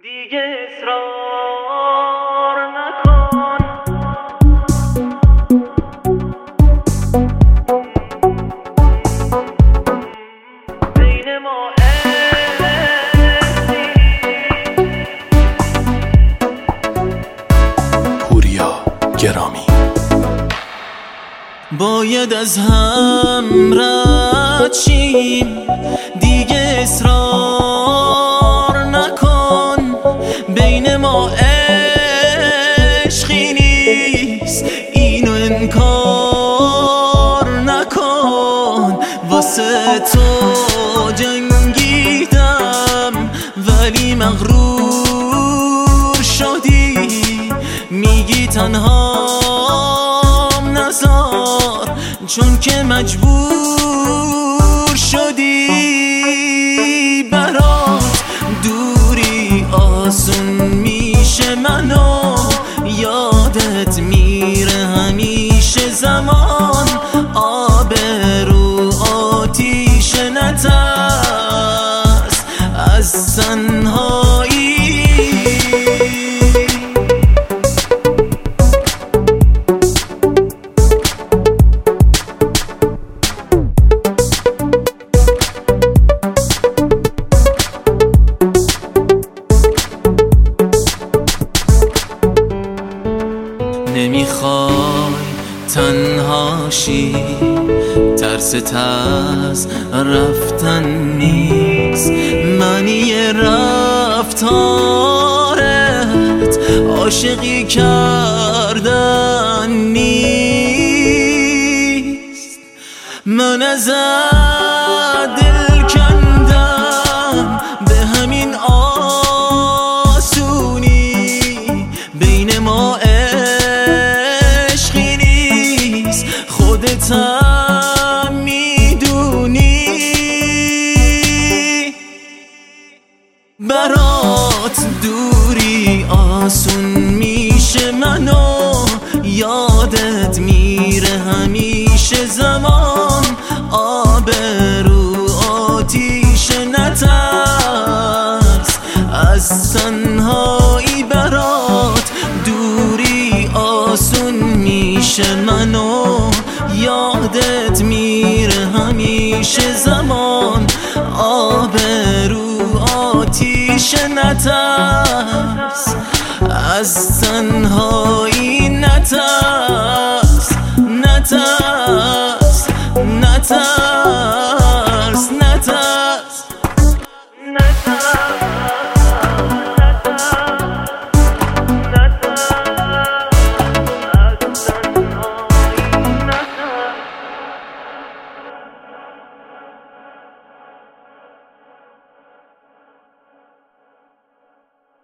دیگه اصرار نکن. بین ما پوریا گرامی. باید از هم رد شیم، دیگه اصرار نکن. بین ما عشقی نیست، اینو انکار نکن. واسه تو جنگیدم ولی مغرور شدی، میگی تنهام نذار چون که مجبور شدی. برات دوری آسون میشه، منو یادت میره همیشه. زمان آبرو آتیش، نترس از تنهایی. نمیخوای تنهاشی، ترست از رفتن نیست. معنی رفتارت عاشقی کردن نیست. من ازت دل کندم به همین آسونی. بین ما خودتم میدونی. برات دوری آسون میشه، منو یادت میره همیشه. زمان آبرو آتیش، نترس از تنهایی. برات دوری آسون میشه، منو یادت میره همیشه. زمان آبرو آتیش، نترس از تنهایی. نترس نترس نترس.